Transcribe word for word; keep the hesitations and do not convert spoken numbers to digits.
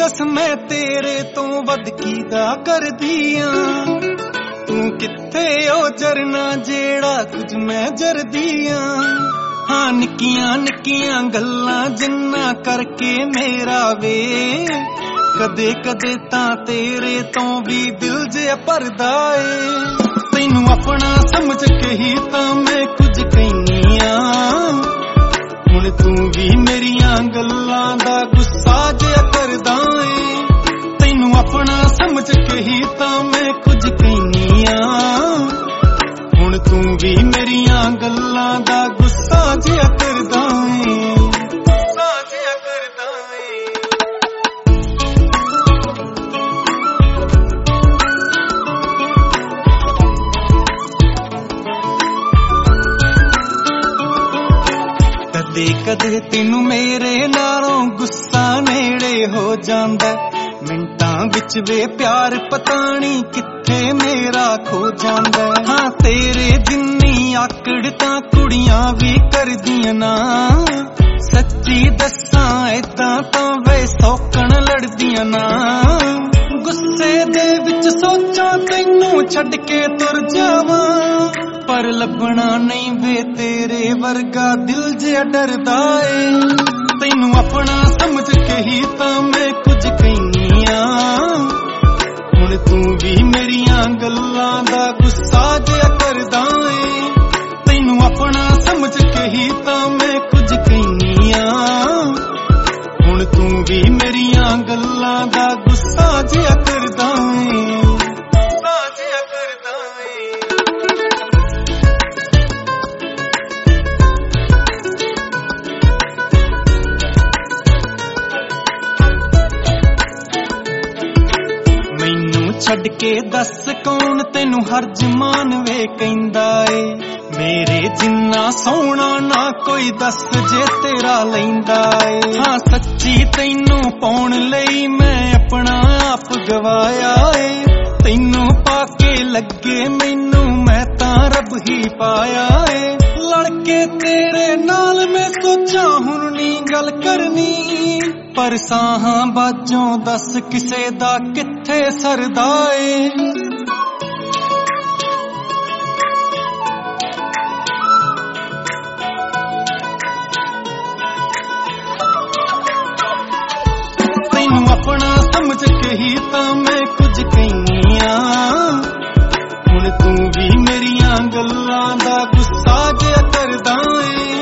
दस मैं तेरे तो वध कीदा कर दिया तू किथे ओ जरना जेड़ा कुछ मैं जर दिया हाँ निक्कियां निक्कियां गल्लां जिन्ना करके मेरा वे कदे कदे तां तेरे तो भी दिल जे भरदा ए तैनू अपना समझ के ही तां मैं कुछ कहनी आ हुण तू भी मेरियां गल्लां दा गुस्सा जिहा करदा ए तैनू अपना समझ के ही तां मैं कुछ कहनी आ हुण तू भी मेरियां गल्लां दा गुस्सा जिहा करदा ए गुस्सा जिहा करदा ए कदे कदे तेनू मेरे नालों गुस्सा नेड़े हो जांदा मिंटां विच वे प्यार पता नहीं किथे मेरा खो जांदा हाँ तेरे जिन्नी आकड़ तां कुड़ियां भी करदियां ना सच्ची दस्सां ऐदां तां वे सौकण लड़दियां ना गुस्से दे विच सोचां तैनू छड्ड के तुर जावां पर लभना नहीं वे तेरे वर्गा दिल जिहा डरदा ए तैनू अपना समझ के ही तां मैं कुछ कहनी आ हुण तू भी मेरियां गल्लां दा गुस्सा जिहा करदा ए तैनू अपना समझ के ही तां मैं कुछ कहनी आ हुण तू भी मेरियां गल्लां दा गुस्सा जिहा करदा ए गुस्सा जिहा करदा ए छड़ के दस कौन तेनू हर जमान वे कहंदा ए मेरे जिन्ना सोहना ना कोई दस जे तेरा लैंदा ए हाँ सच्ची तैनू पाउण लई मैं अपना आप गवाया ए तैनू पाके लगे मैनू मैं तां रब ही पाया ए लड़के तेरे नाल मैं सोचा हुण नी गल करनी पर साहां बाजों दस किसे दा किथे सरदा ए तैनू अपना समझ के ही तां मैं कुछ कहनी आ हुण तू भी मेरियां गल्लां दा गुस्सा जिहा करदा ए